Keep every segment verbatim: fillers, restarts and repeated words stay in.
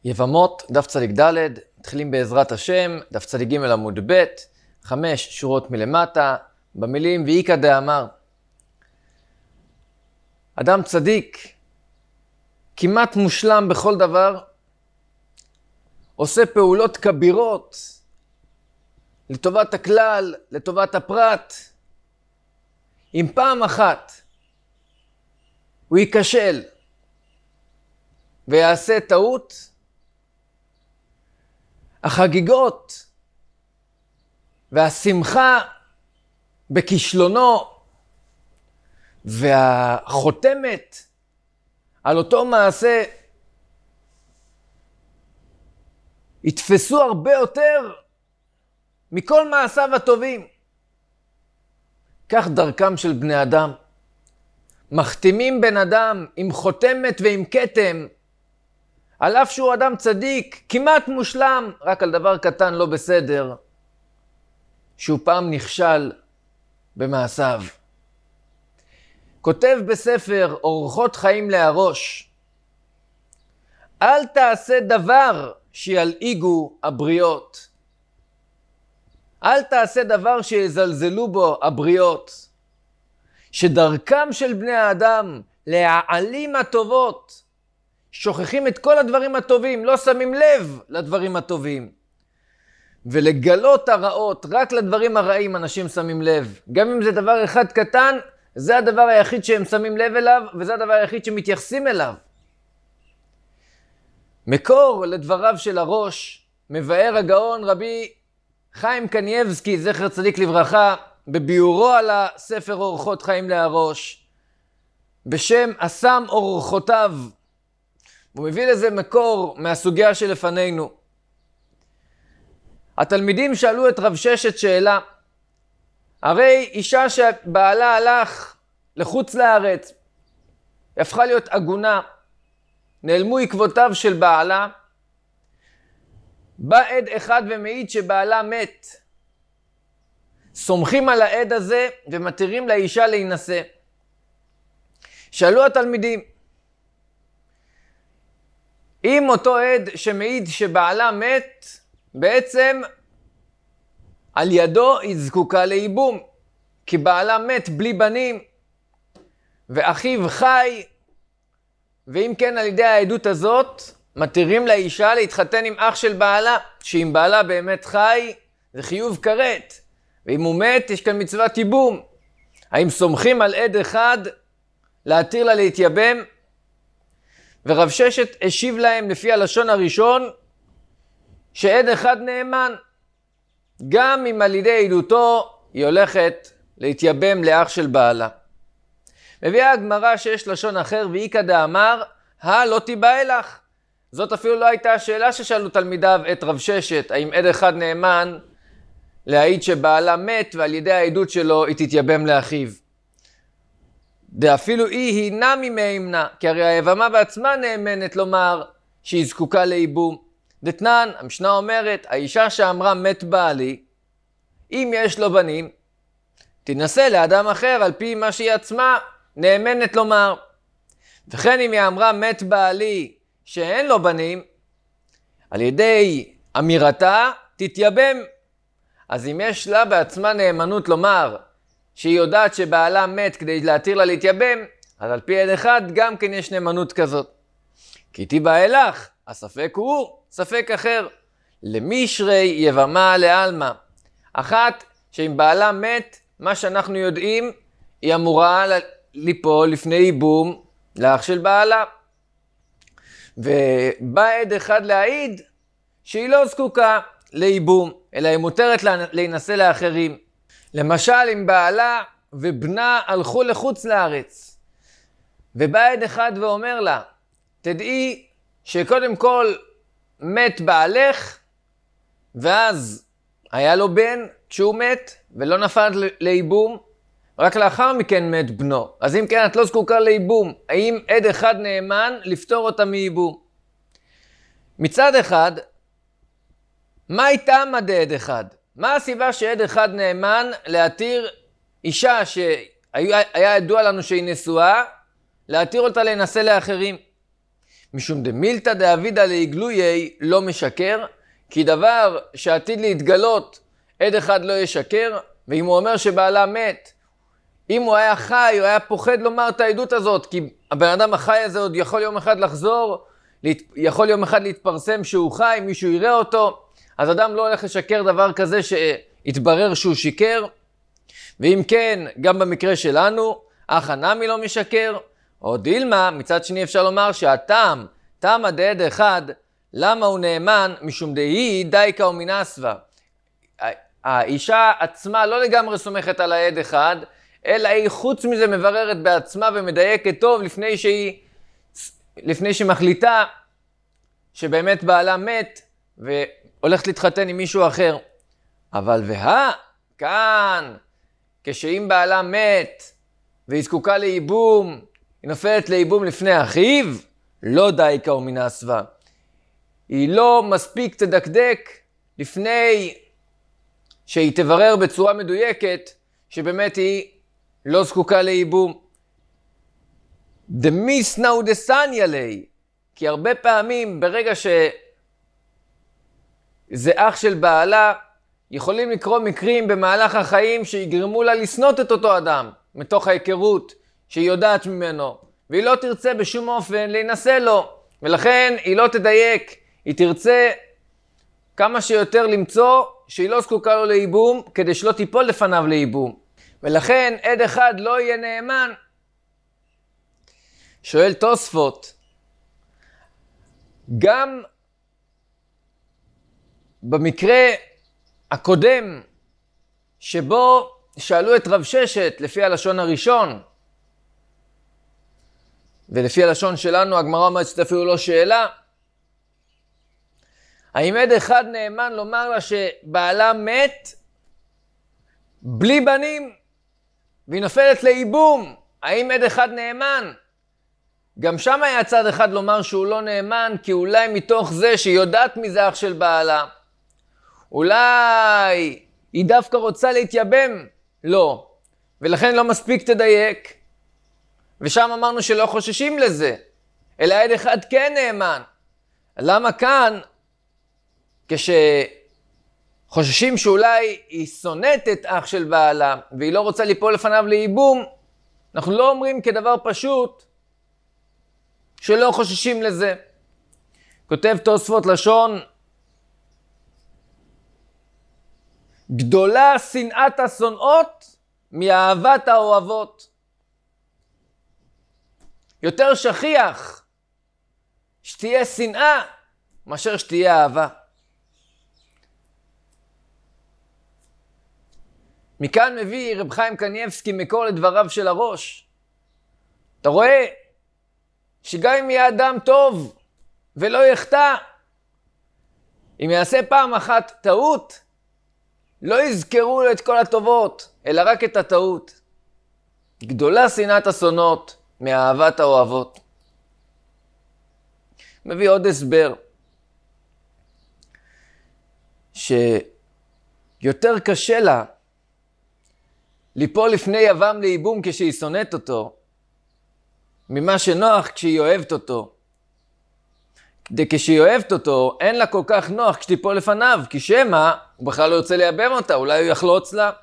יבמות, דף צדיק ד', מתחילים בעזרת השם, דף צדיק ג' עמוד ב', חמש שורות מלמטה, במילים ואיקא דאמר. אדם צדיק, כמעט מושלם בכל דבר, עושה פעולות כבירות, לטובת הכלל, לטובת הפרט. אם פעם אחת הוא ייכשל ויעשה טעות, החגיגות והשמחה בכישלונו והחותמת על אותו מעשה יתפסו הרבה יותר מכל מעשיו הטובים. כך דרכם של בני אדם. מחתימים בן אדם עם חותמת ועם כתם, על אף שהוא אדם צדיק, כמעט מושלם, רק על דבר קטן לא בסדר, שהוא פעם נכשל במעשיו. כותב בספר אורחות חיים להרוש, אל תעשה דבר שילעיגו הבריות. אל תעשה דבר שיזלזלו בו הבריות. שדרכם של בני האדם להעלים הטובות, שוכחים את כל הדברים הטובים, לא שמים לב לדברים הטובים. ולגלות הרעות, רק לדברים הרעים אנשים שמים לב. גם אם זה דבר אחד קטן, זה הדבר היחיד שהם שמים לב אליו, וזה הדבר היחיד שמתייחסים אליו. מקור לדבריו של הראש, מבאר הגאון רבי חיים קניאבסקי, זכר צדיק לברכה, בביאורו על הספר אורחות חיים להרוש, בשם אסם אורחותיו. הוא מביא לזה מקור מהסוגיה שלפנינו. התלמידים שאלו את רב ששת שאלה, הרי אישה שבעלה הלך לחוץ לארץ, הפכה להיות עגונה, נעלמו עקבותיו של בעלה, בא עד אחד ומעיד שבעלה מת. סומכים על העד הזה ומתירים לאישה להינשא. שאלו התלמידים, אם אותו עד שמעיד שבעלה מת, בעצם על ידו היא זקוקה לייבום, כי בעלה מת בלי בנים, ואחיו חי, ואם כן על ידי העדות הזאת, מתירים לאישה להתחתן עם אח של בעלה, שאם בעלה באמת חי, זה חיוב כרת, ואם הוא מת, יש כאן מצוות ייבום. האם סומכים על עד אחד להתיר לה להתייבם? ורב ששת השיב להם לפי הלשון הראשון, שעד אחד נאמן, גם אם על ידי עדותו היא הולכת להתייבם לאח של בעלה. מביאה הגמרא שיש לשון אחר, ואיקא דאמר, הא לא תיבא לך. זאת אפילו לא הייתה השאלה ששאלו תלמידיו את רב ששת, האם עד אחד נאמן להעיד שבעלה מת, ועל ידי העדות שלו היא תתייבם לאחיו. דאפילו היא היא נמי מהימנה, כי הרי היבמה בעצמה נאמנת לומר שהיא זקוקה לייבום. דתנן, המשנה אומרת, האישה שאמרה מת בעלי, אם יש לו בנים, תנסה לאדם אחר על פי מה שהיא עצמה נאמנת לומר. וכן אם היא אמרה מת בעלי שאין לו בנים, על ידי אמירתה תתייבם. אז אם יש לה בעצמה נאמנות לומר שהיא יודעת שבעלה מת כדי להתיר לה להתייבם, אז על פי עד אחד גם כן יש נאמנות כזאת. כי תיבא אלך, הספק הוא ספק אחר. למישרי יבמה לעלמא. אחת, שאם בעלה מת, מה שאנחנו יודעים, היא אמורה ליפול לפני ייבום לאח של בעלה. ובא עד אחד להעיד שהיא לא זקוקה לייבום, אלא היא מותרת להינשא לאחרים. למשל, אם בעלה ובנה הלכו לחוץ לארץ, ובא עד אחד ואומר לה, תדעי שקודם כל מת בעלך, ואז היה לו בן כשהוא מת, ולא נפל לייבום, רק לאחר מכן מת בנו. אז אם כן, את לא זקוקה לייבום. האם עד אחד נאמן לפתור אותה מייבום? מצד אחד, מה הייתה עד עד אחד? מה הסיבה שעד אחד נאמן להתיר אישה שהיה ידוע לנו שהיא נשואה, להתיר אותה להינשא לאחרים? משום דמילתא דאבידא לעגלויי לא משקר, כי דבר שעתיד להתגלות עד אחד לא ישקר, ואם הוא אומר שבעלה מת, אם הוא היה חי, הוא היה פוחד לומר את העדות הזאת, כי הבן אדם החי הזה עוד יכול יום אחד לחזור, יכול יום אחד להתפרסם שהוא חי, מישהו יראה אותו, אז אדם לא הולך לשקר דבר כזה שהתברר שהוא שיקר. ואם כן, גם במקרה שלנו, אך הנמי לא משקר, או דילמה, מצד שני אפשר לומר שהטעם, טעם הדעד אחד, למה הוא נאמן? משום דהי דייקה ומנסווה. האישה עצמה לא לגמרי סומכת על העד אחד, אלא היא חוץ מזה מבררת בעצמה ומדייקת טוב לפני שהיא, לפני שהיא מחליטה שבאמת בעלה מת והולכת להתחתן עם מישהו אחר. אבל והה, כאן, כשאם בעלה מת והיא זקוקה לייבום, היא נופלת לייבום לפני אחיו, לא דייקה ומנסווה. היא לא מספיק תדקדק לפני שהיא תברר בצורה מדויקת שבאמת היא לא זקוקה לייבום. דמיסנא ודסניא ליה, כי הרבה פעמים ברגע שזה אח של בעלה, יכולים לקרוא מקרים במהלך החיים שיגרמו לה לסנות את אותו אדם, מתוך ההיכרות שהיא יודעת ממנו, והיא לא תרצה בשום אופן להינשא לו, ולכן היא לא תדייק, היא תרצה כמה שיותר למצוא שהיא לא זקוקה לו לייבום, כדי שלא תיפול לפניו לייבום. ולכן עד אחד לא יהיה נאמן. שואל תוספות, גם במקרה הקודם, שבו שאלו את רב ששת לפי הלשון הראשון, ולפי הלשון שלנו הגמרא אומרת שתפילו לו שאלה, האם עד אחד נאמן לומר לה שבעלה מת בלי בנים והיא נופלת לייבום? האם עד אחד נאמן? גם שם היה צד אחד לומר שהוא לא נאמן, כי אולי מתוך זה שהיא יודעת מזה אח של בעלה, אולי היא דווקא רוצה להתייבם? לא. ולכן לא מספיק תדייק. ושם אמרנו שלא חוששים לזה, אלא עד אחד כן נאמן. למה כאן, כשחוששים שאולי היא שונאת את אח של בעלה, והיא לא רוצה ליפול לפניו לייבום, אנחנו לא אומרים כדבר פשוט שלא חוששים לזה. כותב תוספות לשון, גדולה שנאת השונאות מאהבת האוהבות. יותר שכיח שתהיה שנאה מאשר שתהיה אהבה. מכאן מביא רב חיים קניבסקי מקור לדבריו של הראש. אתה רואה שגם אם יהיה אדם טוב ולא יחטא, אם יעשה פעם אחת טעות, לא יזכרו לו את כל הטובות, אלא רק את הטעות. גדולה שנאת השונאות מאהבת האוהבות. מביא עוד הסבר, שיותר קשה לה ליפול לפני יבם לייבום כשהיא שונאת אותו, ממה שנוח כשהיא אוהבת אותו. כשהיא אוהבת אותו, אין לה כל כך נוח כשתיפול לפניו, כי שמה הוא בכלל לא יוצא לייבם אותה, אולי הוא יחלוץ לה.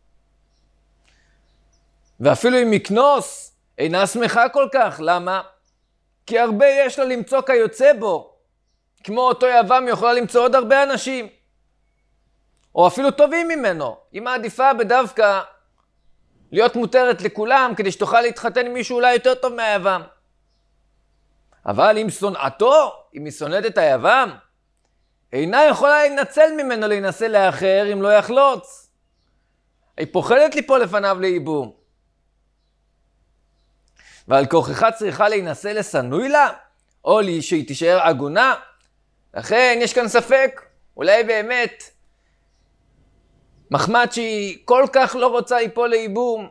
ואפילו אם יקנוס, אינה שמחה כל כך. למה? כי הרבה יש לה למצוא כיוצא בו. כמו אותו יבם יכולה למצוא עוד הרבה אנשים, או אפילו טובים ממנו. היא מעדיפה בדווקא להיות מותרת לכולם, כדי שתוכל להתחתן עם מישהו אולי יותר טוב מהיבם. אבל אם שונאתו, אם היא שונאת את היבם, אינה יכולה להינצל ממנו להינשא לאחר אם לא יחלוץ. היא פוחדת ליפול לפניו לייבום. ועל כוחך צריכה להינשא לסנוי לה, או לי שהיא תישאר עגונה. לכן יש כאן ספק, אולי באמת מחמד שהיא כל כך לא רוצה ליפול לייבום,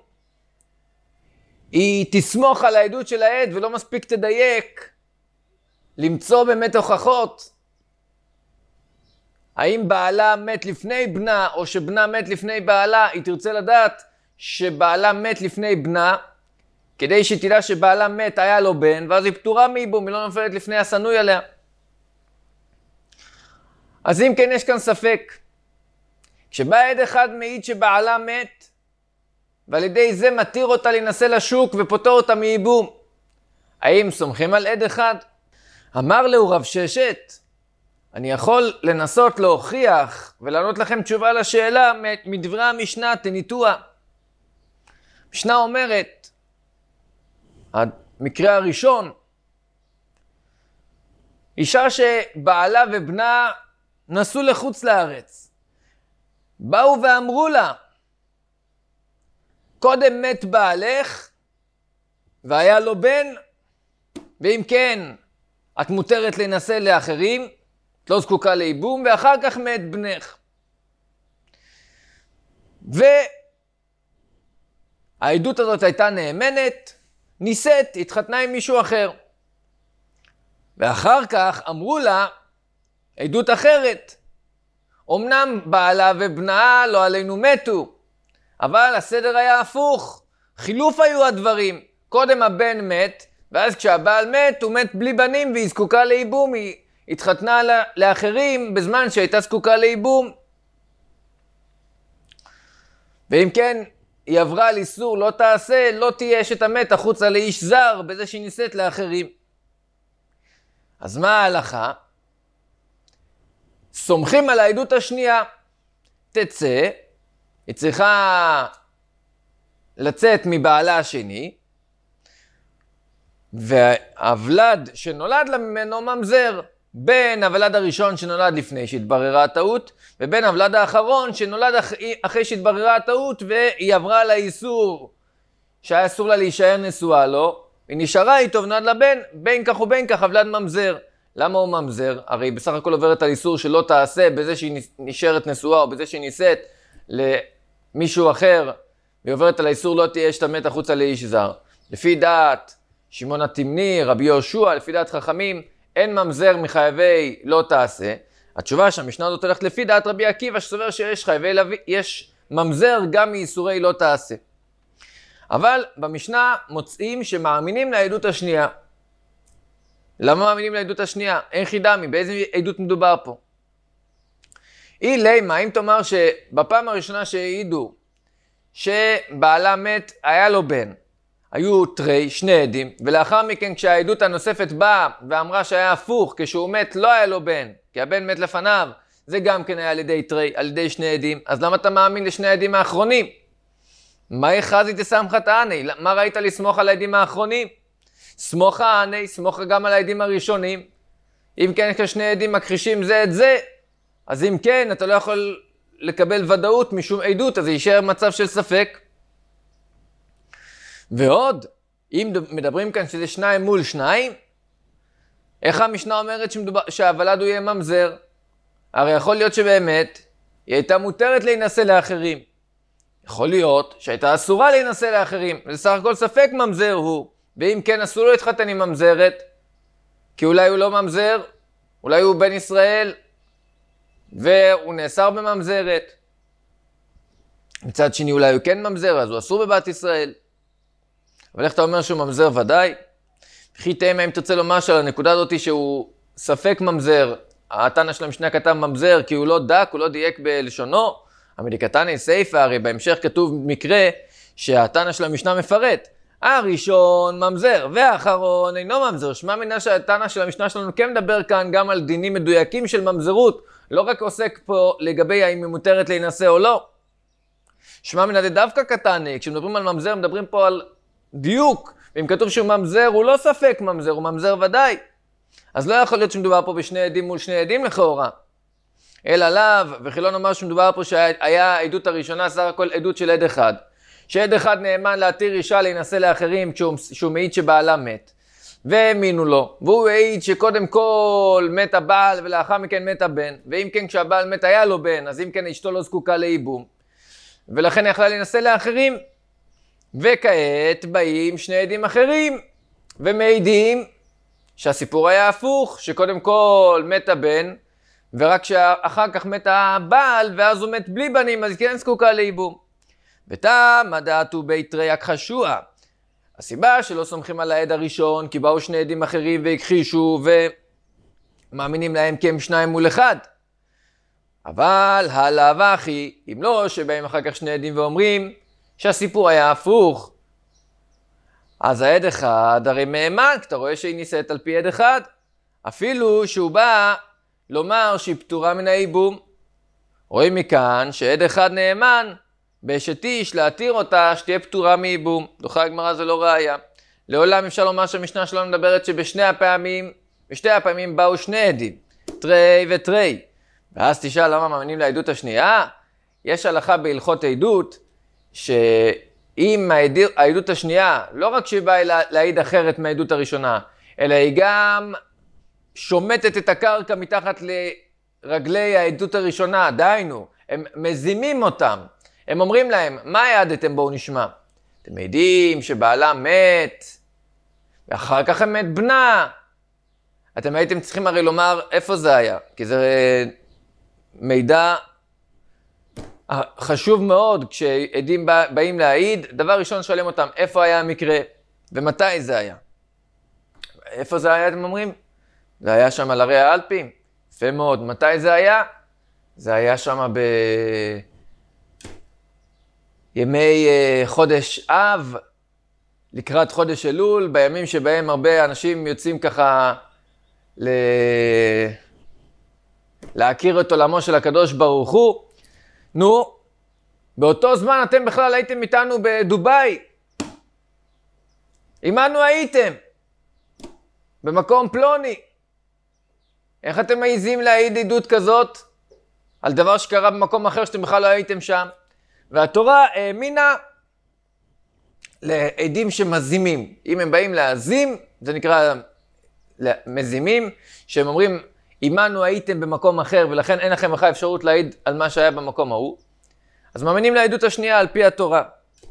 היא תסמוך על העדות של העד ולא מספיק תדייק למצוא באמת הוכחות. האם בעלה מת לפני בנה או שבנה מת לפני בעלה? היא תרצה לדעת שבעלה מת לפני בנה, כדי שתדע שבעלה מת היה לו בן, ואז היא פטורה מייבום, היא לא נופלת לפני השנוי עליה. אז אם כן יש כאן ספק, כשבא עד אחד מעיד שבעלה מת, ועל ידי זה מתיר אותה להינשא לשוק ופוטר אותה מייבום, האם סומכים על עד אחד? אמר לו רב ששת, אני יכול לנסות להוכיח ולענות לכם תשובה לשאלה מדברי המשנה תניתוה. המשנה אומרת, המקרה הראשון, אישה שבעלה ובנה נסעו לחוץ לארץ, באו ואמרו לה, קודם מת בעלך והיה לו בן, ואם כן את מותרת להינשא לאחרים, את לא זקוקה לייבום, ואחר כך מת בנך. והעדות הזאת הייתה נאמנת, נישאת, התחתנה עם מישהו אחר. ואחר כך אמרו לה עדות אחרת. אמנם בעלה ובנה לא עלינו מתו, אבל הסדר היה הפוך. חילוף היו הדברים. קודם הבן מת, ואז כשהבעל מת, הוא מת בלי בנים והיא זקוקה לייבום. היא התחתנה לאחרים בזמן שהייתה זקוקה לייבום. ואם כן, היא עברה על איסור לא תעשה, לא תהיה אשת המת החוצה לאיש זר, בזה שהיא נישאת לאחרים. אז מה ההלכה? סומכים על העדות השנייה. תצא, היא צריכה לצאת מבעלה השני, והוולד שנולד לה ממנו ממזר, בין הוולד הראשון שנולד לפני שהתבררה הטעות, ובין הוולד האחרון שנולד אחרי שהתבררה הטעות, והיא עברה על האיסור שהיה אסור לה להישאר נשואה לו, היא נשארה איתו ונולד לבן, בין כך ובין כך הוולד ממזר. למה הוא ממזר? הרי בסך הכל עוברת על איסור שלא תעשה בזה שהיא נשארת נשואה, או בזה שהיא נישאת למישהו אחר, והיא עוברת על האיסור לא תהיה אשת המת החוצה לאיש זר. לפי דעת שמעון התמני, רבי יהושע, לפי דעת חכמים, אין ממזר מחייבי לא תעשה. התשובה שהמשנה הזאת הולכת לפי דעת רבי עקיבא, שסובר שיש חייבי לוי, יש ממזר גם מאיסורי לא תעשה. אבל במשנה מוצאים שמאמינים לעדות השנייה. למה מאמינים לעדות השנייה? אין חידמי, באיזה עדות מדובר פה? אי לימה, אם תאמר שבפעם הראשונה שהעידו שבעלה מת, היה לו בן, היו תרי, שני עדים, ולאחר מכן כשהעדות הנוספת באה ואמרה שהיה הפוך, כשהוא מת לא היה לו בן, כי הבן מת לפניו, זה גם כן היה על ידי תרי, על ידי שני עדים, אז למה אתה מאמין לשני העדים האחרונים? מה יחזי תסמכת עני? מה ראית לסמוך על העדים האחרונים? סמוכה עני, סמוכה גם על העדים הראשונים. אם כן כשני עדים מכחישים זה את זה, אז אם כן אתה לא יכול לקבל ודאות משום עדות, אז יישאר מצב של ספק. ועוד, אם מדברים כאן שזה שניים מול שניים, איך המשנה אומרת שמדובר, שהוולד הוא יהיה ממזר? הרי יכול להיות שבאמת היא הייתה מותרת להינשא לאחרים. יכול להיות שהייתה אסורה להינשא לאחרים, ולסך הכל ספק ממזר הוא. ואם כן אסור לו להתחתן עם ממזרת, כי אולי הוא לא ממזר, אולי הוא בן ישראל, והוא נאסר בממזרת. מצד שני אולי הוא כן ממזר, אז הוא אסור בבת ישראל. אבל איך אתה אומר שהוא ממזר ודאי? וכי תאמה אם תרצה לומר שעל הנקודה הזאת שהוא ספק ממזר, התנא של המשנה כתב ממזר כי הוא לא דק, הוא לא דייק בלשונו, המדיקתני סייפה, הרי בהמשך כתוב מקרה שהתנא של המשנה מפרט. הראשון ממזר והאחרון אינו ממזר. שמע מינה שהתנא של המשנה שלנו כן מדבר כאן גם על דינים מדויקים של ממזרות, לא רק עוסק פה לגבי האם היא מותרת להינשא או לא. שמע מינה זה דווקא קטני, כשמדברים על ממזר מדברים פה על דיוק, ואם כתוב שהוא ממזר הוא לא ספק ממזר, הוא ממזר ודאי. אז לא יכול להיות שמדובר פה בשני עדים מול שני עדים לכאורה. אלא לאו, וכי לא נאמר שמדובר פה שהיה העדות הראשונה סך הכל עדות של עד אחד. שעד אחד נאמן להתיר אישה להינשא לאחרים כשהוא, כשהוא מעיד שבעלה מת. והאמינו לו. והוא העיד שקודם כל מת הבעל ולאחר מכן מת הבן. ואם כן כשהבעל מת היה לו בן, אז אם כן אשתו לא זקוקה לייבום. ולכן יכלה להינשא לאחרים. וכעת באים שני עדים אחרים ומעידים שהסיפור היה הפוך, שקודם כל מת הבן, ורק שאחר כך מת הבעל, ואז הוא מת בלי בנים, אז כן זקוקה לייבום. ותמה דעתו בית תרי הכחשוה. הסיבה שלא סומכים על העד הראשון, כי באו שני עדים אחרים והכחישו ומאמינים להם כי הם שניים מול אחד. אבל הלאו אחי, אם לא שבאים אחר כך שני עדים ואומרים שהסיפור היה הפוך, אז העד אחד הרי מהימן, כי אתה רואה שהיא נישאת על פי עד אחד, אפילו שהוא בא לומר שהיא פטורה מן הייבום. רואים מכאן שעד אחד נאמן באשת איש להתיר אותה שתהיה פטורה מייבום. דוחה הגמרא זה לא ראיה. לעולם אפשר לומר שהמשנה שלנו מדברת שבשני הפעמים, בשתי הפעמים באו שני עדים, תרי ותרי. ואז תשאל למה מאמינים לעדות השנייה? יש הלכה בהלכות עדות שאם העדות השנייה לא רק שהיא באה להעיד אחרת מהעדות הראשונה, אלא היא גם שומטת את הקרקע מתחת לרגלי העדות הראשונה, דהיינו, הם מזימים אותם. הם אומרים להם, מה העדתם? בואו נשמע. אתם יודעים שבעלה מת, ואחר כך הם מת בנה. אתם הייתם צריכים הרי לומר איפה זה היה, כי זה מידע חשוב מאוד כשעדים באים להעיד. דבר ראשון שואלים אותם, איפה היה המקרה ומתי זה היה. איפה זה היה, אתם אומרים? זה היה שם על הרי האלפים. יפה מאוד. מתי זה היה? זה היה שם בימי חודש אב, לקראת חודש אלול, בימים שבהם הרבה אנשים יוצאים ככה ל... להכיר את עולמו של הקדוש ברוך הוא. נו, באותו זמן אתם בכלל הייתם איתנו בדובאי. עמנו הייתם. במקום פלוני. איך אתם מעיזים להעיד עדות כזאת על דבר שקרה במקום אחר שאתם בכלל לא הייתם שם? והתורה האמינה לעדים שמזימים. אם הם באים להזים, זה נקרא מזימים, שהם אומרים, עמנו הייתם במקום אחר ולכן אין לכם בכלל אפשרות להעיד על מה שהיה במקום ההוא. אז מאמינים לעדות השנייה על פי התורה.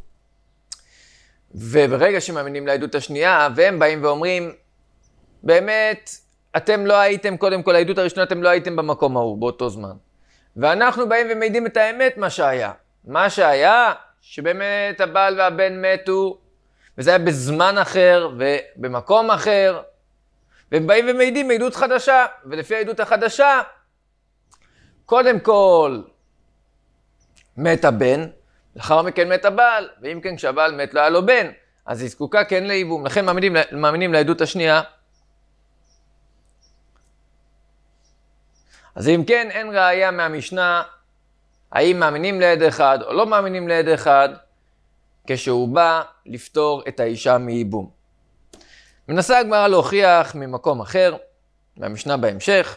וברגע שמאמינים לעדות השנייה, והם באים ואומרים, באמת, אתם לא הייתם, קודם כל, העדות הראשונה, אתם לא הייתם במקום ההוא, באותו זמן. ואנחנו באים ומעידים את האמת, מה שהיה. מה שהיה, שבאמת הבעל והבן מתו, וזה היה בזמן אחר, ובמקום אחר, והם באים ומעידים עדות חדשה, ולפי העדות החדשה, קודם כל, מת הבן, לאחר מכן מת הבעל, ואם כן, כשהבעל מת לא היה לו בן, אז היא זקוקה כן לייבום. לכן מאמינים, מאמינים לעדות השנייה. אז אם כן, אין ראיה מהמשנה, האם מאמינים לעד אחד או לא מאמינים לעד אחד, כשהוא בא לפתור את האישה מייבום. מנסה הגמרא להוכיח ממקום אחר, מהמשנה בהמשך.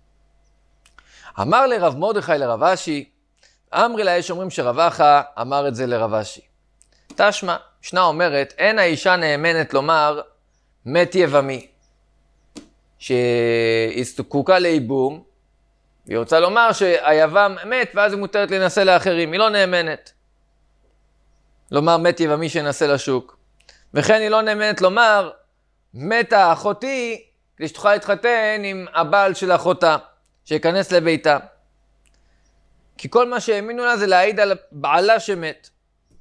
אמר לרב מרדכי לרב אשי, אמרי לה, יש אומרים שרב אחא אמר את זה לרב אשי. תשמע, משנה אומרת, אין האישה נאמנת לומר מת יבמי, שהיא זקוקה לייבום, והיא רוצה לומר שהיבם מת ואז היא מותרת להינשא לאחרים, היא לא נאמנת. לומר מת יבמי שינסה לשוק. וכן היא לא נאמנת לומר מתה אחותי כדי שתוכל להתחתן עם הבעל של אחותה, שיכנס לביתה. כי כל מה שהאמינו לה זה להעיד על בעלה שמת.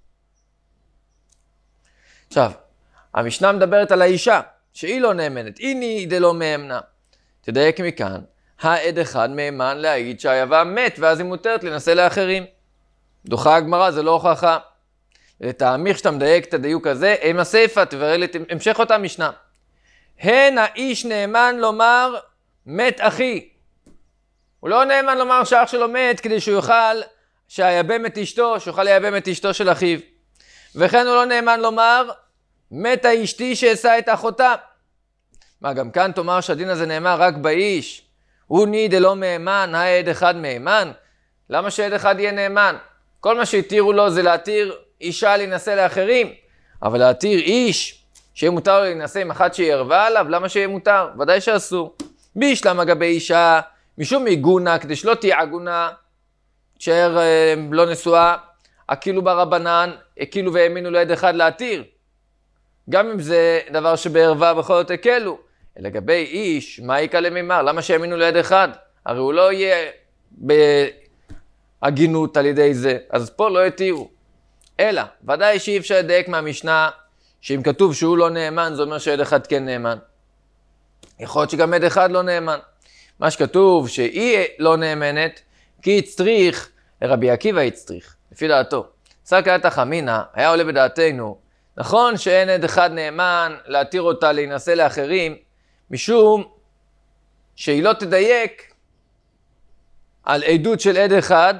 עכשיו, המשנה מדברת על האישה, שהיא לא נאמנת, איני דלא מאמנה. תדייק מכאן, העד אחד מהימן להעיד שהיבם מת, ואז היא מותרת להינשא לאחרים. דוחה הגמרא, זה לא הוכחה. לתאמיך שאתה מדייק את הדיוק הזה, עם הסיפא, תברר לי המשך אותה משנה. הן האיש נאמן לומר מת אחי. הוא לא נאמן לומר שאח שלו מת כדי שהוא יוכל שהייבם את אשתו, שיוכל לייבם את אשתו של אחיו. וכן הוא לא נאמן לומר מתה אשתי שעשה את אחותה. מה, גם כאן תאמר שהדין הזה נאמר רק באיש? הוא ני דלא מהימן, העד אחד מהימן? למה שעד אחד יהיה נאמן? כל מה שהתירו לו זה להתיר אישה להינשא לאחרים, אבל להתיר איש שיהיה מותר לו להינשא עם אחת שהיא ערבה עליו, למה שיהיה מותר? ודאי שאסור. בישלמה גבי אישה, משום עיגונה, כדי שלא תהיה עגונה, תשאר אה, לא נשואה, הקילו ברבנן, הקילו והאמינו לעד אחד להתיר. גם אם זה דבר שבערבה בכל זאת הקלו. לגבי איש, מה יקה למימר? למה שהאמינו לעד אחד? הרי הוא לא יהיה בהגינות על ידי זה, אז פה לא יתירו. אלא, ודאי שאי אפשר לדייק מהמשנה שאם כתוב שהוא לא נאמן, זה אומר שעד אחד כן נאמן. יכול להיות שגם עד אחד לא נאמן. מה שכתוב שהיא לא נאמנת, כי הצטריך, לרבי עקיבא הצטריך, לפי דעתו. סקת החמינה, היה עולה בדעתנו, נכון שאין עד אחד נאמן להתיר אותה להינשא לאחרים, משום שהיא לא תדייק על עדות של עד אחד,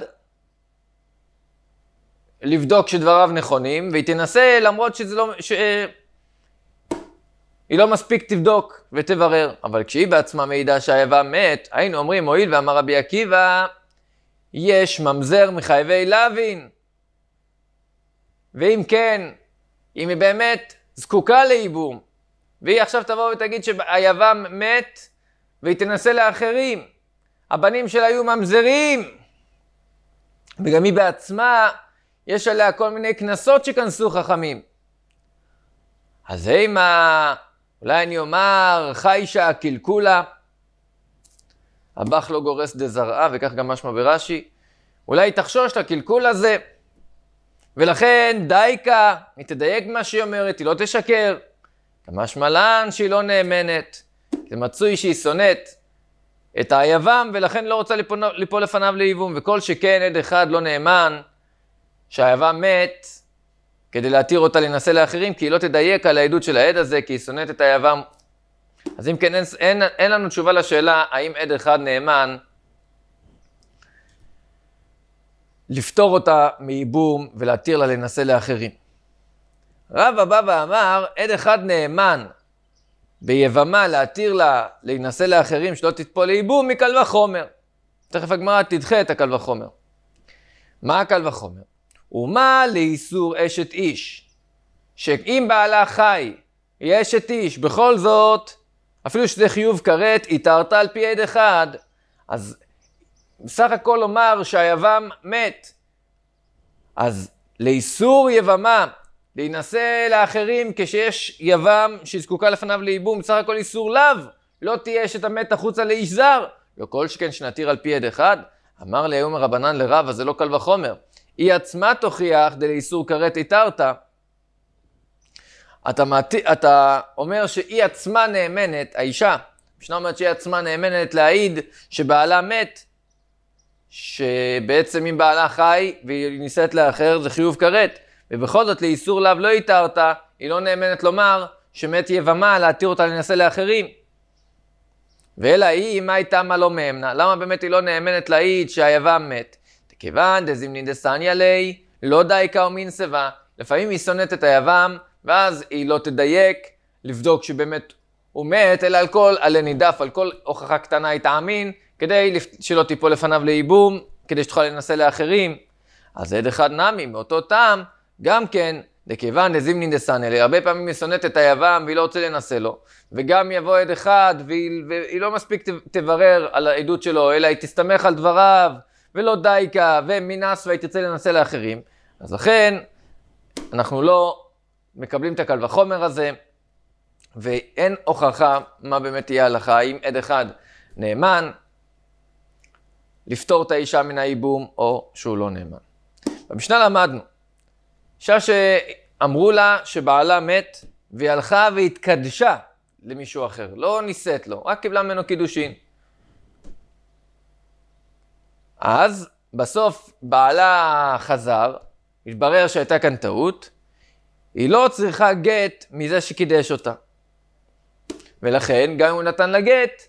לבדוק שדבריו נכונים, והיא תנסה למרות שזה לא, ש... היא לא מספיק תבדוק ותברר. אבל כשהיא בעצמה מעידה שהיבם מת, היינו אומרים, הואיל ואמר רבי עקיבא, יש ממזר מחייבי לוין. ואם כן, אם היא באמת זקוקה לייבום, והיא עכשיו תבוא ותגיד שהיבם מת, והיא תנסה לאחרים, הבנים שלה היו ממזרים, וגם היא בעצמה, יש עליה כל מיני כנסות שכנסו חכמים. אז אימה, אולי אני אומר, חיישה, קלקולה, הבח לא גורס דזרעה, וכך גם משמע ברש"י, אולי תחשוש לקלקול הזה, ולכן דייקה, היא תדייק מה שהיא אומרת, היא לא תשקר. משמע לן שהיא לא נאמנת, זה מצוי שהיא שונאת את היבם, ולכן לא רוצה ליפול, ליפול לפניו לייבום, וכל שכן עד אחד לא נאמן, שהיבם מת, כדי להתיר אותה להינשא לאחרים, כי היא לא תדייק על העדות של העד הזה, כי היא שונאת את היבם. אז אם כן, אין, אין, אין לנו תשובה לשאלה, האם עד אחד נאמן, לפתור אותה מייבום ולהתיר לה להינשא לאחרים. רב הבא ואמר, עד אחד נאמן ביבמה להתיר לה להינשא לאחרים שלא תתפול לייבום מקל וחומר. תכף הגמרא תדחה את הקל וחומר. מה הקל וחומר? ומה לאיסור אשת איש? שאם בעלה חי, היא אשת איש, בכל זאת, אפילו שזה חיוב כרת, התארת על פי עד אחד, אז בסך הכל אומר שהיבם מת. אז לאיסור יבמה, להינשא לאחרים כשיש יבם שזקוקה לפניו לייבום, בסך הכל איסור לאו, לא תהיה אשת המת החוצה לאיש זר. לא כל שכן שנתיר על פי עד אחד, אמר לי היום הרבנן לרב, אז זה לא קל וחומר. היא עצמה תוכיח דלאיסור כרת התארת. אתה, מת... אתה אומר שהיא עצמה נאמנת, האישה, משנה אומרת שהיא עצמה נאמנת להעיד שבעלה מת, שבעצם אם בעלה חי והיא נישאת לאחר זה חיוב כרת, ובכל זאת לאיסור לאו לא התארת, היא לא נאמנת לומר שמת יבמה להתיר אותה להינשא לאחרים. ואלא היא, מה הייתה מה לא מאמנה? למה באמת היא לא נאמנת להעיד שהיבם מת? כיוון דזימני דסניה לי, לא דייקה או מנסבה. לפעמים היא שונאת את היבם, ואז היא לא תדייק לבדוק שבאמת הוא מת, אלא על כל עלי נידף, על כל הוכחה קטנה היא תאמין, כדי שלא תיפול לפניו לייבום, כדי שתוכל לנסה לאחרים. אז עד אחד נמי, מאותו טעם, גם כן, דכיוון דזימני דסניה לי, הרבה פעמים היא שונאת את היבם והיא לא רוצה לנסה לו, וגם יבוא עד אחד והיא, והיא לא מספיק תברר על העדות שלו, אלא היא תסתמך על דבריו, ולא דייקה, ומינס והיא תרצה לנסה לאחרים. אז לכן, אנחנו לא מקבלים את הקל וחומר הזה, ואין הוכחה מה באמת תהיה ההלכה, האם עד אחד נאמן, לפתור את האישה מן הייבום, או שהוא לא נאמן. במשנה למדנו, אישה שאמרו לה שבעלה מת, והיא הלכה והתקדשה למישהו אחר, לא נישאת לו, רק קיבלה ממנו קידושין. אז בסוף בעלה חזר, התברר שהייתה כאן טעות, היא לא צריכה גט מזה שקידש אותה. ולכן גם אם הוא נתן לה גט,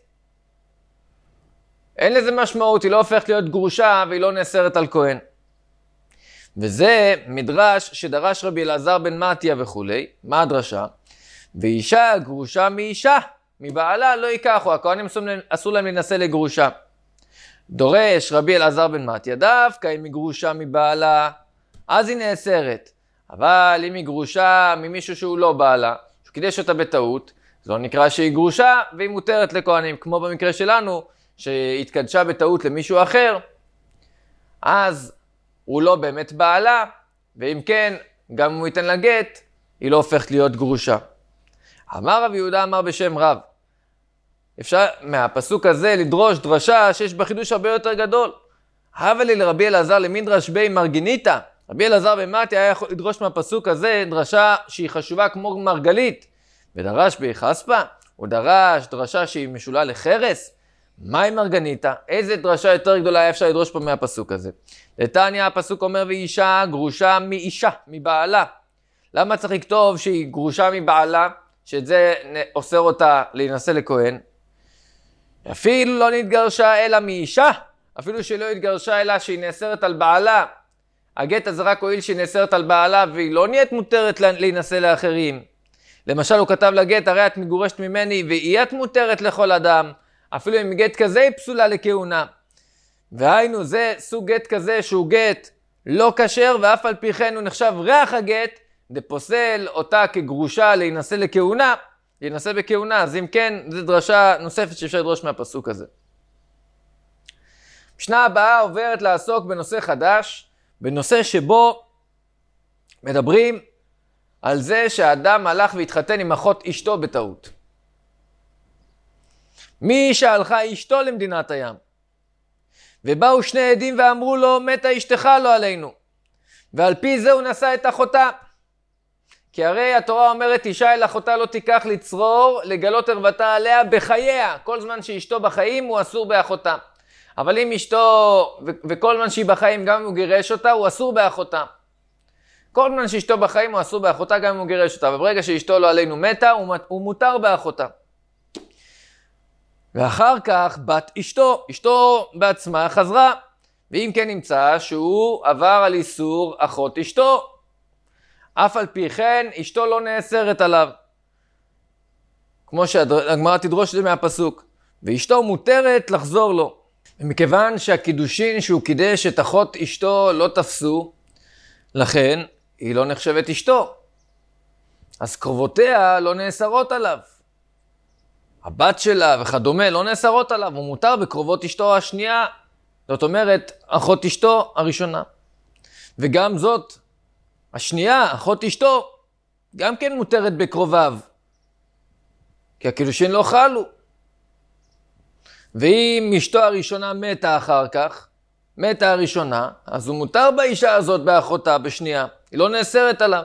אין לזה משמעות, היא לא הופכת להיות גרושה והיא לא נאסרת על כהן. וזה מדרש שדרש רבי אלעזר בן מתיה וכולי, מה הדרשה? ואישה גרושה מאישה, מבעלה לא ייקחו, הכהנים אסור להם להינשא לגרושה. דורש רבי אלעזר בן מתיה, דווקא אם היא גרושה מבעלה, אז היא נאסרת. אבל אם היא גרושה ממישהו שהוא לא בעלה, שהוא קידש אותה בטעות, זה לא נקרא שהיא גרושה והיא מותרת לכהנים, כמו במקרה שלנו, שהתקדשה בטעות למישהו אחר, אז הוא לא באמת בעלה, ואם כן, גם אם הוא ייתן לה גט, היא לא הופכת להיות גרושה. אמר רב יהודה אמר בשם רב, אפשר מהפסוק הזה לדרוש דרשה שיש בה חידוש הרבה יותר גדול. הווה לי לרבי אלעזר למדרש בי מרגיניתא, רבי אלעזר בן מתיה היה יכול לדרוש מהפסוק הזה דרשה שהיא חשובה כמו מרגלית, ודרש ביחספא, הוא דרש דרשה שהיא משולה לחרס. מהי מרגניתא? איזה דרשה יותר גדולה היה אפשר לדרוש פה מהפסוק הזה? לתניא הפסוק אומר ואישה גרושה מאישה, מבעלה. למה צריך לכתוב שהיא גרושה מבעלה, שאת זה אוסר אותה להינשא לכהן? אפילו לא נתגרשה אלא מאישה, אפילו שלא התגרשה אלא שהיא נאסרת על בעלה. הגט הזה רק הועיל שהיא נאסרת על בעלה והיא לא נהיית מותרת להינשא לאחרים. למשל הוא כתב לגט, הרי את מגורשת ממני והיא את מותרת לכל אדם. אפילו אם גט כזה היא פסולה לכהונה. והיינו זה סוג גט כזה שהוא גט לא כשר ואף על פי כן הוא נחשב ריח הגט, דפוסל אותה כגרושה להינשא לכהונה, להינשא בכהונה. אז אם כן, זו דרשה נוספת שאפשר לדרוש מהפסוק הזה. משנה הבאה עוברת לעסוק בנושא חדש, בנושא שבו מדברים על זה שהאדם הלך והתחתן עם אחות אשתו בטעות. מי שהלכה אשתו למדינת הים, ובאו שני עדים ואמרו לו, מתה אשתך לא עלינו, ועל פי זה הוא נשא את אחותה. כי הרי התורה אומרת, אישה אל אחותה לא תיקח לצרור, לגלות ערוותה עליה בחייה. כל זמן שאשתו בחיים הוא אסור באחותה. אבל אם אשתו, ו- וכל זמן שהיא בחיים, גם אם הוא גירש אותה, הוא אסור באחותה. כל זמן שאשתו בחיים הוא אסור באחותה, גם אם הוא גירש אותה. וברגע שאשתו לא עלינו מתה, הוא, הוא מותר באחותה. ואחר כך בת אשתו, אשתו בעצמה חזרה. ואם כן נמצא שהוא עבר על איסור אחות אשתו. אף על פי כן אשתו לא נאסרת עליו. כמו שהגמרא תדרוש את זה מהפסוק. ואשתו מותרת לחזור לו. ומכיוון שהקידושין שהוא קידש את אחות אשתו לא תפסו, לכן היא לא נחשבת אשתו. אז קרובותיה לא נאסרות עליו. הבת שלה וכדומה לא נאסרות עליו, הוא מותר בקרובות אשתו השנייה. זאת אומרת, אחות אשתו הראשונה. וגם זאת, השנייה, אחות אשתו, גם כן מותרת בקרוביו. כי הקידושין לא חלו. ואם אשתו הראשונה מתה אחר כך, מתה הראשונה, אז הוא מותר באישה הזאת באחותה בשנייה. היא לא נאסרת עליו.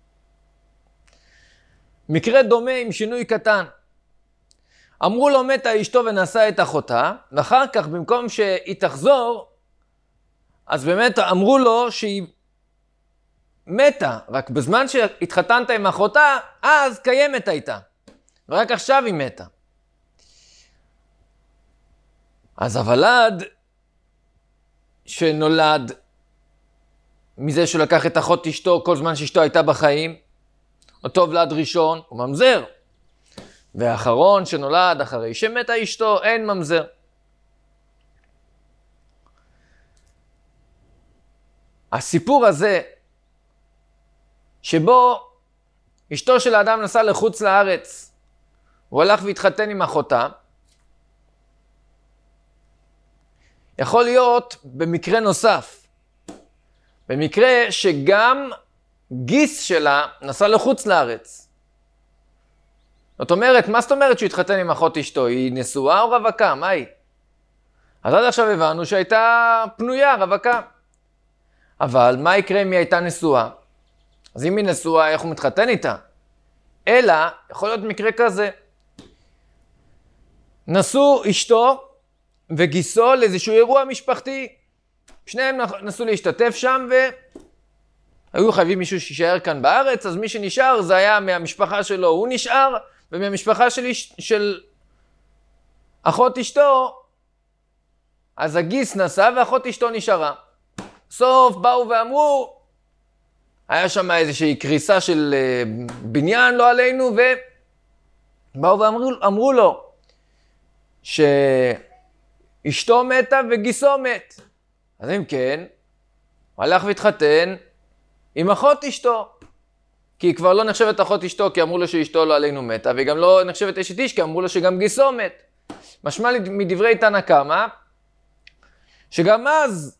מקרה דומה עם שינוי קטן. אמרו לו מתה אשתו ונשא את אחותה, ואחר כך במקום שהיא תחזור, אז באמת אמרו לו שהיא מתה, רק בזמן שהתחתנת עם אחותה, אז קיימת הייתה. ורק עכשיו היא מתה. אז הוולד שנולד מזה שלקח את אחות אשתו כל זמן שאשתו הייתה בחיים, אותו ולד ראשון הוא ממזר. והאחרון שנולד אחרי שמתה אשתו אין ממזר. הסיפור הזה שבו אשתו של האדם נסע לחוץ לארץ, הוא הלך והתחתן עם אחותה, יכול להיות במקרה נוסף, במקרה שגם גיס שלה נסע לחוץ לארץ. זאת אומרת, מה זאת אומרת שהוא התחתן עם אחות אשתו? היא נשואה או רווקה? מה היא? אז עד עכשיו הבנו שהייתה פנויה, רווקה. אבל מה יקרה אם היא הייתה נשואה? אז אם היא נשואה, איך הוא מתחתן איתה? אלא, יכול להיות מקרה כזה. נשאו אשתו וגיסו לאיזשהו אירוע משפחתי. שניהם נסו להשתתף שם והיו חייבים מישהו שישאר כאן בארץ, אז מי שנשאר זה היה מהמשפחה שלו, הוא נשאר, ומהמשפחה של, של אחות אשתו, אז הגיס נסע ואחות אשתו נשארה. סוף באו ואמרו, היה שם איזושהי קריסה של בניין לא עלינו, ובאו ואמרו אמרו לו שאשתו מתה וגיסו מת. אז אם כן, הוא הלך והתחתן עם אחות אשתו. כי היא כבר לא נחשבת אחות אשתו, כי אמרו לו שאשתו לא עלינו מתה, וגם לא נחשבת אשת איש, כי אמרו לו שגם גיסו מת. משמע מדברי תנא קמא, שגם אז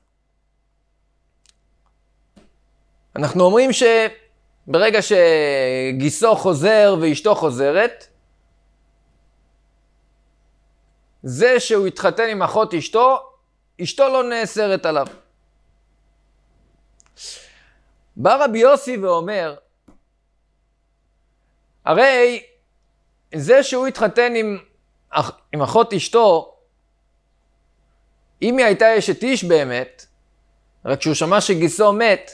אנחנו אומרים שברגע שגיסו חוזר ואשתו חוזרת, זה שהוא התחתן עם אחות אשתו, אשתו לא נאסרת עליו. בא רבי יוסי ואומר, הרי זה שהוא התחתן עם, עם אחות אשתו, אם היא הייתה אשת איש באמת, רק כשהוא שמע שגיסו מת,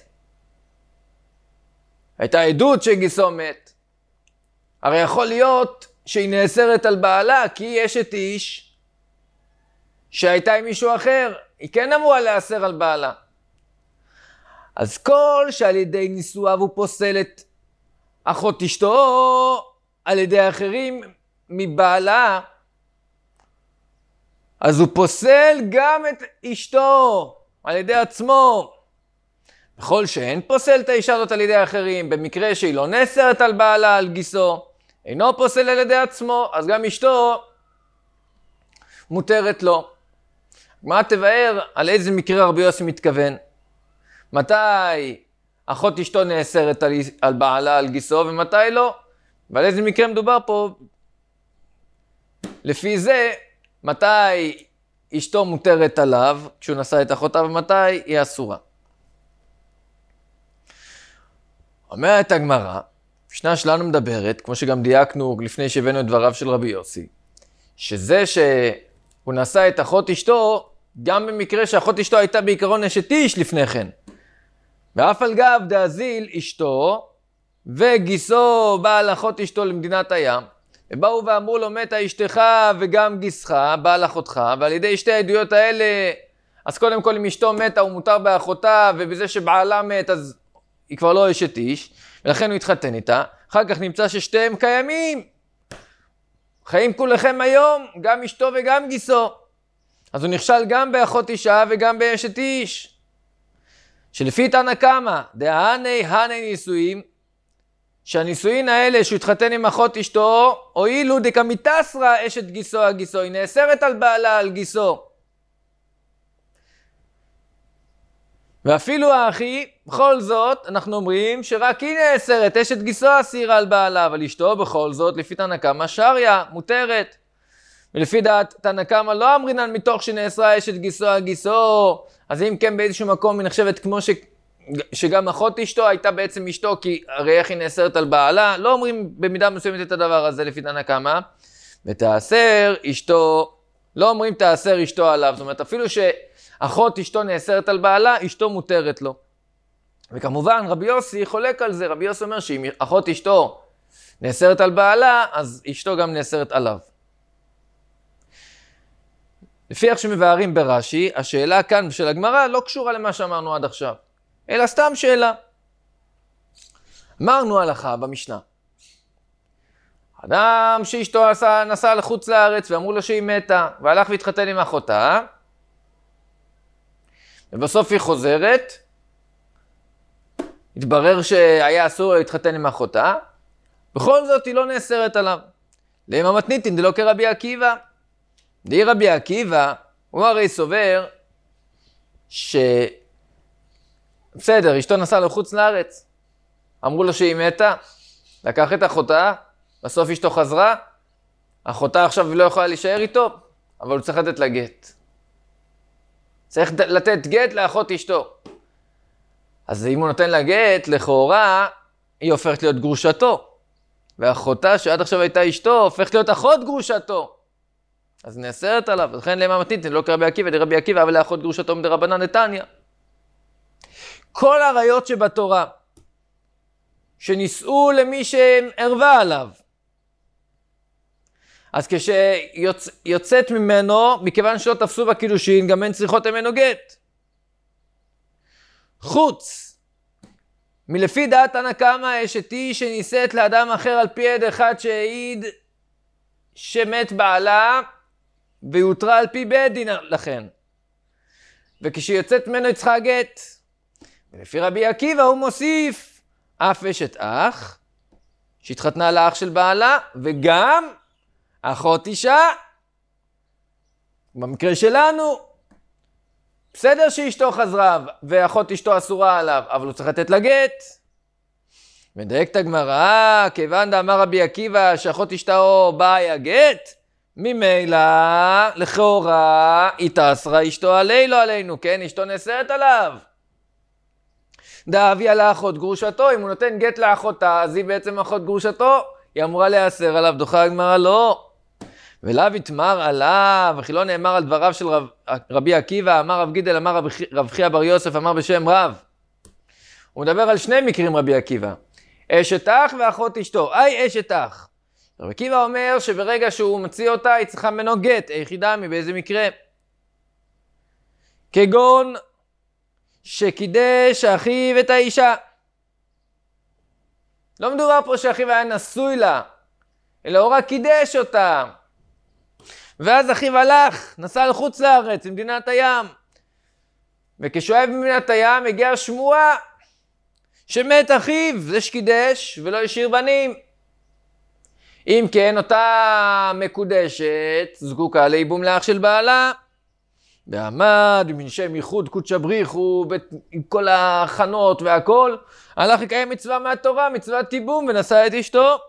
הייתה עדות שגיסו מת, הרי יכול להיות שהיא נאסרת על בעלה, כי היא אשת איש שהייתה עם מישהו אחר, היא כן אמורה לאסר על בעלה. אז כל שעל ידי נישואיו הוא פוסל את אחות אשתו על ידי אחרים מבעלה, אז הוא פוסל גם את אשתו על ידי עצמו. בכל שאין פוסל את האישה הזאת על ידי אחרים, במקרה שהיא לא נאסרת על בעלה, על גיסו, אינו פוסל על ידי עצמו, אז גם אשתו מותרת לו. מה תבאר על איזה מקרה רבי יוסי מתכוון? מתי אחות אשתו נאסרת על, על בעלה, על גיסו, ומתי לא? ועל איזה מקרה מדובר פה? לפי זה, מתי אשתו מותרת עליו, כשהוא נשא את אחותה, ומתי היא אסורה. אומרת הגמרא, המשנה שלנו מדברת, כמו שגם דייקנו לפני שהבאנו את דבריו של רבי יוסי, שזה שהוא נשא את אחות אשתו, גם במקרה שאחות אשתו הייתה בעיקרון אשת איש לפני כן. ואף על גב דאזיל אשתו, וגיסו בעל אחות אשתו למדינת הים, ובאו ואמרו לו, מתה אשתך וגם גיסך, בעל אחותך, ועל ידי שתי העדויות האלה, אז קודם כל אם אשתו מתה הוא מותר באחותה, ובזה שבעלה מת אז היא כבר לא אשת איש, ולכן הוא התחתן איתה. אחר כך נמצא ששתיהם קיימים, חיים כולכם היום, גם אשתו וגם גיסו, אז הוא נכשל גם באחות אישה וגם באשת איש. שלפי תנא קמא, דהני הני נישואים, שהנישואין האלה שהוא התחתן עם אחות אשתו, הואילו דקמיתסרא אשת גיסו הגיסו, היא נאסרת על בעלה, על גיסו. ואפילו האחי, בכל זאת, אנחנו אומרים שרק היא נאסרת, אשת גיסו אסירה על בעלה, אבל אשתו בכל זאת, לפי תנא קמא, שריה, מותרת. ולפי דעת תנא קמא לא אמרינן מתוך שנאסרה אשת גיסו הגיסו, אז אם כן באיזשהו מקום היא נחשבת כמו ש... שגם אחות אשתו הייתה בעצם אשתו, כי הרי איך היא נאסרת על בעלה, לא אומרים במידה מסוימת את הדבר הזה לפי תנא קמא, ותאסר אשתו, לא אומרים תאסר אשתו עליו, זאת אומרת אפילו שאחות אשתו נאסרת על בעלה, אשתו מותרת לו. וכמובן רבי יוסי חולק על זה, רבי יוסי אומר שאם אחות אשתו נאסרת על בעלה, אז אשתו גם נאסרת עליו. לפי איך שמבארים ברש"י, השאלה כאן של הגמרא לא קשורה למה שאמרנו עד עכשיו, אלא סתם שאלה. אמרנו הלכה במשנה. אדם שאשתו נסע, נסע לחוץ לארץ ואמרו לו שהיא מתה, והלך והתחתן עם אחותה, ובסוף היא חוזרת, התברר שהיה אסור להתחתן עם אחותה, בכל זאת היא לא נאסרת עליו. למה מתניתין דלא כרבי עקיבא? די רבי עקיבא, הוא הרי סובר ש... בסדר, אשתו נסעה לחוץ לארץ, אמרו לו שהיא מתה, לקח את אחותה, בסוף אשתו חזרה, אחותה עכשיו לא יכולה להישאר איתו, אבל הוא צריך לתת לה גט. צריך לתת גט לאחות אשתו. אז אם הוא נותן לה גט, לכאורה, היא הופכת להיות גרושתו. ואחותה שעד עכשיו הייתה אשתו, הופכת להיות אחות גרושתו. אז נאסרת עליו, לכן למה מתניתין, לא כרבי עקיבא, דרבי עקיבא, אבל לאחות גרושתו מדרבנן נתניא. כל הראיות שבתורה, שנישאו למי שערבה עליו, אז כשיוצאת ממנו, מכיוון שלא תפסו בקידושין, גם הן צריכות ממנו גט. חוץ מלפי דעת תנא קמא, אשת איש שנישאת לאדם אחר על פי עד אחד שהעיד שמת בעלה, ויותרה על פי בית דין לכן. וכשיוצאת ממנו צריכה גט. ולפי רבי עקיבא הוא מוסיף אף אשת אח, שהתחתנה לאח של בעלה, וגם אחות אישה. במקרה שלנו, בסדר שאשתו חזרה, ואחות אשתו אסורה עליו, אבל הוא צריך לתת לה גט. מדייקת הגמרא, כיוון דאמר רבי עקיבא שאחות אשתו באה גט, ממילא לכאורה היא תאסרה אשתו עלי לא עלינו, כן? אשתו נאסרת עליו. דאביה לאחות גרושתו, אם הוא נותן גט לאחותה, אז היא בעצם אחות גרושתו, היא אמורה להיאסר עליו, דוחה הגמרא לא. ולאו יתמר עליו, וכי לא נאמר על דבריו של רב, רבי עקיבא, אמר רב גידל, אמר רב, רב חייא בר יוסף, אמר בשם רב. הוא מדבר על שני מקרים רבי עקיבא. אשת אח ואחות אשתו, אי אשת אח. רבי עקיבא אומר שברגע שהוא מציא אותה, היא צריכה ממנו גט, היחידה מבאיזה מקרה. כגון שקידש אחיו את האישה. לא מדובר פה שאחיו היה נשוי לה, אלא הוא רק קידש אותה. ואז אחיו הלך, נסע לחוץ לארץ, למדינת הים. וכשהוא היה במדינת הים, הגיעה שמועה שמת אחיו, זה שקידש ולא השאיר בנים. אם כן, אותה מקודשת זקוקה לייבום לאח של בעלה. ועמד עם שם ייחוד קודשא בריחו, עם כל ההכנות והכל, הלך לקיים מצווה מהתורה, מצוות ייבום, ונשא את אשתו.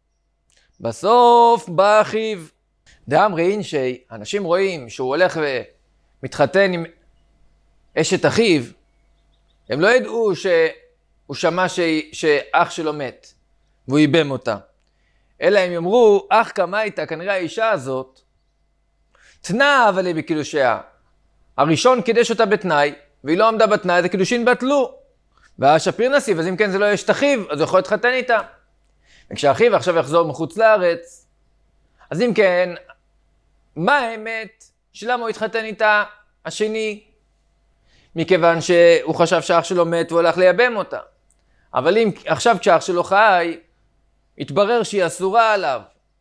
בסוף בא אחיו. דאמרין שאנשים רואים שהוא הולך ומתחתן עם אשת אחיו, הם לא ידעו שהוא שמע ש... שאח שלו מת, והוא ייבם אותה. אלא הם יאמרו, אח כמה הייתה, כנראה האישה הזאת, תנא אבל היא בקידושיה. הראשון קידש אותה בתנאי, והיא לא עמדה בתנאי, אז הקידושין בטלו. והשפיר נסיב, אז אם כן זה לא יש אחיו, אז הוא יכול להתחתן איתה. וכשאחיו עכשיו יחזור מחוץ לארץ, אז אם כן, מה האמת? שלמה הוא התחתן איתה השני? מכיוון שהוא חשב שאח שלו מת והוא הולך לייבם אותה. אבל אם עכשיו כשאח שלו חי, התברר שהיא אסורה עליו.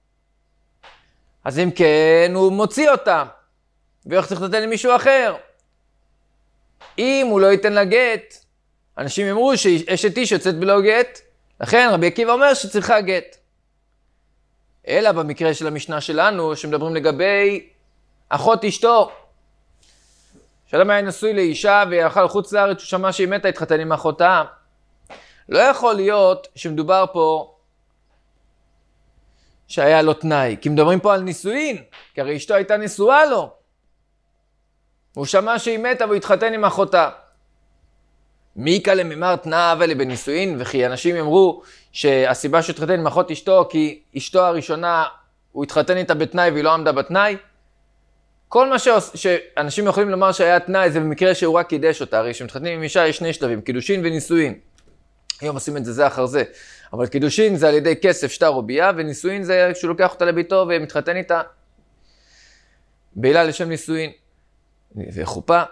אז אם כן, הוא מוציא אותה, והוא צריך לתת למישהו אחר. אם הוא לא ייתן לה גט, אנשים אמרו שאשת איש יוצאת בלא גט, לכן רבי עקיבא אומר שצריכה גט. אלא במקרה של המשנה שלנו, שמדברים לגבי אחות אשתו. שאדם היה נשוי לאישה והלכה לחוץ לארץ, הוא שמע שהיא מתה, התחתן עם אחותה. לא יכול להיות שמדובר פה שהיה לו תנאי, כי מדברים פה על נישואין, כי הרי אשתו הייתה נשואה לו. הוא שמע שהיא מתה והוא התחתן עם אחותה. מי יקלה ממר תנא אבל בנישואין, וכי אנשים אמרו שהסיבה שהוא התחתן עם אחות אשתו, כי אשתו הראשונה הוא התחתן איתה בתנאי והיא לא עמדה בתנאי. כל מה שעוש... שאנשים יכולים לומר שהיה תנאי זה במקרה שהוא רק קידש אותה, הרי שמתחתנים עם אישה יש שני שלבים, קידושין ונישואין. היום עושים את זה זה אחר זה, אבל קידושין זה על ידי כסף, שטר או בייה, ונישואין זה כשהוא לוקח אותה לביתו ומתחתן איתה בעילה לשם נישואין וחופה.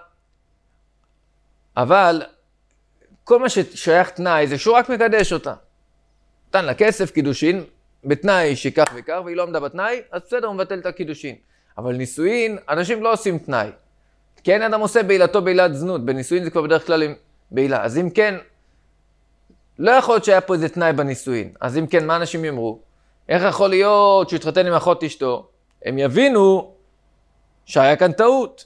אבל כל מה ששייך תנאי זה שהוא רק מקדש אותה. נתן לה כסף, קידושין, בתנאי שכך וכך, והיא לא עמדה בתנאי, אז בסדר, הוא מבטל את הקידושין. אבל נישואין, אנשים לא עושים תנאי. כי אין אדם עושה בעילתו בעילת זנות, בנישואין זה כבר בדרך כלל עם בעילה. אז אם כן, לא יכול להיות שהיה פה איזה תנאי בנישואין. אז אם כן, מה אנשים יאמרו? איך יכול להיות שהוא יתחתן עם אחות אשתו? הם יבינו שהיה כאן טעות.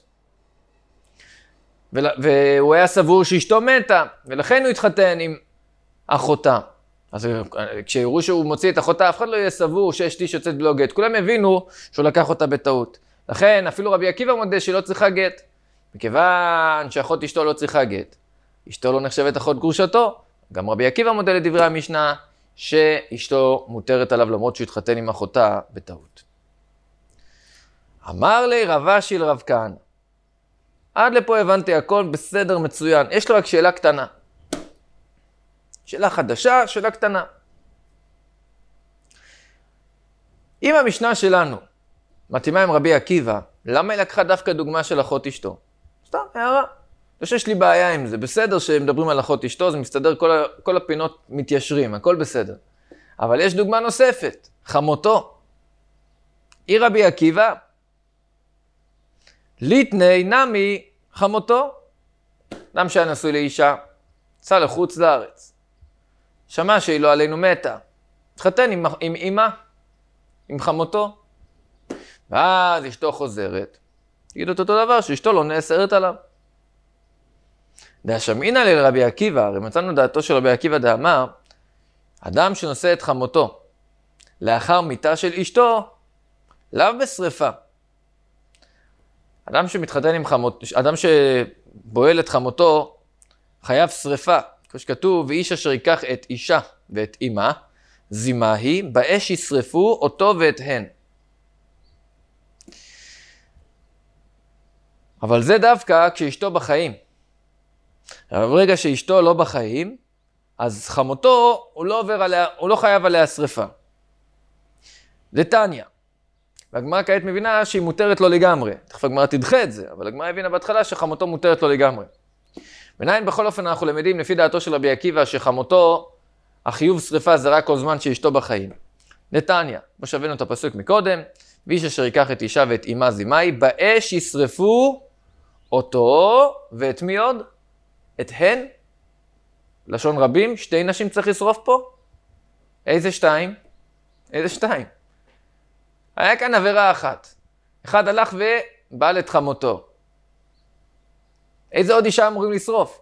והוא היה סבור שאשתו מתה, ולכן הוא התחתן עם אחותה. אז כשיראו שהוא מוציא את אחותה, אף אחד לא יהיה סבור שאשת איש יוצאת בלא גט. כולם הבינו שהוא לקח אותה בטעות. לכן אפילו רבי עקיבא מודה שהיא לא צריכה גט. מכיוון שאחות אשתו לא צריכה גט, אשתו לא נחשבת אחות גרושתו, גם רבי עקיבא מודה לדברי המשנה שאשתו מותרת עליו למרות שהוא התחתן עם אחותה בטעות. אמר לי רב אשי לרב כהנא, עד לפה הבנתי הכל בסדר מצוין, יש לו רק שאלה קטנה. שאלה חדשה, שאלה קטנה. אם המשנה שלנו מתאימה עם רבי עקיבא, למה היא לקחה דווקא דוגמה של אחות אשתו? סתם, הערה. לא שיש לי בעיה עם זה, בסדר שמדברים על אחות אשתו, זה מסתדר, כל, ה, כל הפינות מתיישרים, הכל בסדר. אבל יש דוגמה נוספת, חמותו. היא רבי עקיבא, ליטני נמי חמותו. אדם שהיה נשוי לאישה, צא לחוץ לארץ. שמע שהיא לא עלינו מתה. התחתן עם, עם אמא, עם חמותו. ואז אשתו חוזרת. תגיד את אותו דבר, שאשתו לא נאסרת עליו. דאשמעינא ליה לרבי עקיבא, הרי מצאנו דעתו של רבי עקיבא דאמר, אדם שנושא את חמותו לאחר מיתה של אשתו, לאו בשריפה. אדם שמתחתן עם חמותו, אדם שבועל את חמותו, חייב שריפה. איפה שכתוב, ואיש אשר ייקח את אישה ואת אמה, זימה היא, באש ישרפו אותו ואת הן. אבל זה דווקא כשאשתו בחיים. אבל ברגע שאשתו לא בחיים, אז חמותו, הוא לא, עובר עליה, הוא לא חייב עליה שריפה. זה טניה. והגמרא כעת מבינה שהיא מותרת לו לגמרי. תכף הגמרא תדחה את זה, אבל הגמרא הבינה בהתחלה שחמותו מותרת לו לגמרי. מניין בכל אופן אנחנו למדים לפי דעתו של רבי עקיבא שחמותו, החיוב שריפה זה רק כל זמן שאשתו בחיים. נתניה, כמו שהבאנו את הפסוק מקודם, ואיש אשר ייקח את אישה ואת אמה זימאי, באש ישרפו אותו, ואת מי עוד? את הן? לשון רבים, שתי נשים צריך לשרוף פה? איזה שתיים? איזה שתיים? היה כאן עבירה אחת. אחד הלך ובעל את חמותו. איזה עוד אישה אמורים לשרוף?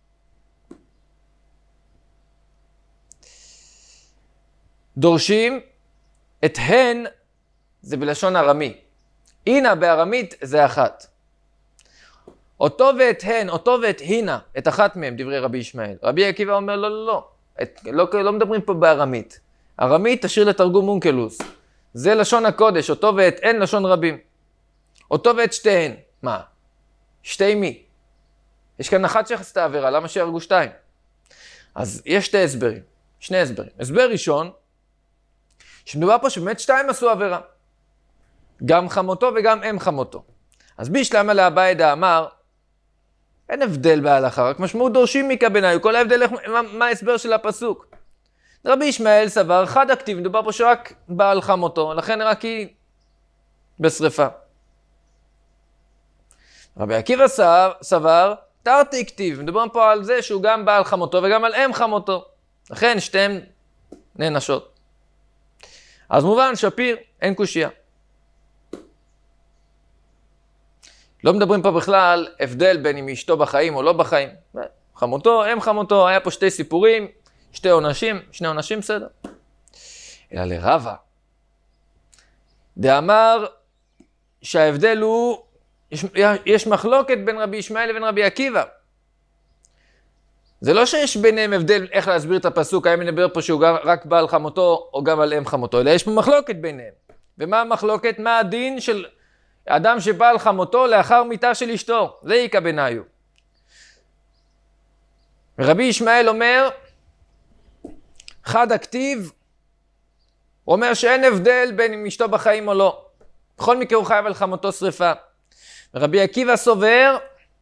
דורשים את הן, זה בלשון ארמי. הנה בארמית זה אחת. אותו ואת הן, אותו ואת הינה, את אחת מהם, דברי רבי ישמעאל. רבי עקיבא אומר לא, לא, לא. את, לא, לא מדברים פה בארמית. ארמית תשאיר לתרגום אונקלוס. זה לשון הקודש, אותו ואת הן לשון רבים. אותו ואת שתיהן. מה? שתי מי? יש כאן אחת שעשתה עבירה, למה שיהרגו שתיים? אז יש שתי הסברים, שני הסברים. הסבר ראשון, שמדובר פה שבאמת שתיים עשו עבירה. גם חמותו וגם אם חמותו. אז בישלמה לאביי דאמר, אין הבדל בהלכה, רק משמעות דורשים מיקה ביניו, כל ההבדל, מה, מה ההסבר של הפסוק? רבי ישמעאל סבר, חד הכתיב, מדובר פה שרק בעל חמותו, לכן רק היא בשריפה. רבי עקיבא סבר, תרתי כתיב, מדובר פה על זה שהוא גם בעל חמותו וגם על אם חמותו. לכן שתיהם נענשות. אז מובן, שפיר, אין קושיה. לא מדברים פה בכלל הבדל בין אם אשתו בחיים או לא בחיים. חמותו, אם חמותו, היה פה שתי סיפורים, שתי עונשים, שני עונשים בסדר. אלא לרבה. דאמר שההבדל הוא, יש, יש מחלוקת בין רבי ישמעאל לבין רבי עקיבא. זה לא שיש ביניהם הבדל איך להסביר את הפסוק, האם נדבר פה שהוא רק בעל חמותו או גם על אם חמותו, אלא יש פה מחלוקת ביניהם. ומה המחלוקת? מה הדין של אדם שבעל חמותו לאחר מיתה של אשתו? זה יקה ביניו. רבי ישמעאל אומר, חד הכתיב, הוא אומר שאין הבדל בין אם אשתו בחיים או לא. בכל מקרה הוא חייב על חמותו שריפה. ורבי עקיבא סובר,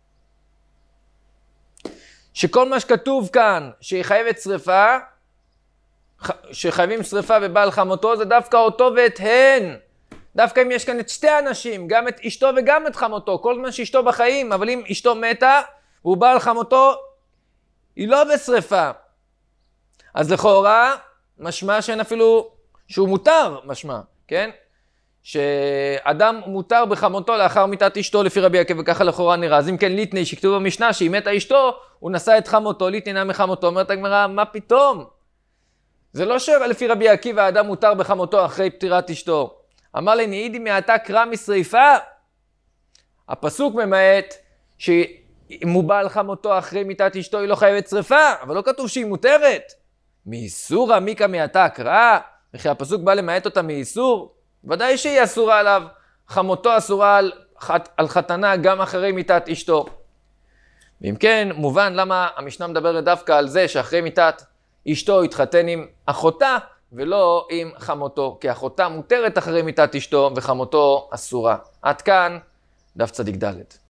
שכל מה שכתוב כאן, שהיא חייבת שריפה, שחייבים שריפה בבעל חמותו, זה דווקא אותו ואת הן. דווקא אם יש כאן את שתי אנשים, גם את אשתו וגם את חמותו, כל זמן שאשתו בחיים, אבל אם אשתו מתה, והוא בעל חמותו, היא לא בשריפה. אז לכאורה, משמע שאין אפילו, שהוא מותר, משמע, כן? שאדם מותר בחמותו לאחר מיתת אשתו לפי רבי עקיבא, וככה לכאורה נראה. אז אם כן ליטני שכתוב במשנה שהיא מתה אשתו, הוא נשא את חמותו, ליטני מחמותו, אומרת הגמרא, מה פתאום? זה לא שלפי רבי עקיבא האדם מותר בחמותו אחרי פטירת אשתו. אמר לי, נעידי מעתה קרא משריפה. הפסוק ממעט שאם הוא בעל חמותו אחרי מיתת אשתו היא לא חייבת שריפה, אבל לא כתוב שהיא מותרת. מאיסורא מיקה מעתה קרא, וכי הפסוק בא למעט אותה מאיסור, ודאי שהיא אסורה עליו, חמותו אסורה על, על חתנה גם אחרי מיתת אשתו. ואם כן, מובן למה המשנה מדברת דווקא על זה שאחרי מיתת אשתו התחתן עם אחותה, ולא עם חמותו, כי אחותה מותרת אחרי מיתת אשתו וחמותו אסורה. עד כאן, דף צדיק ד'.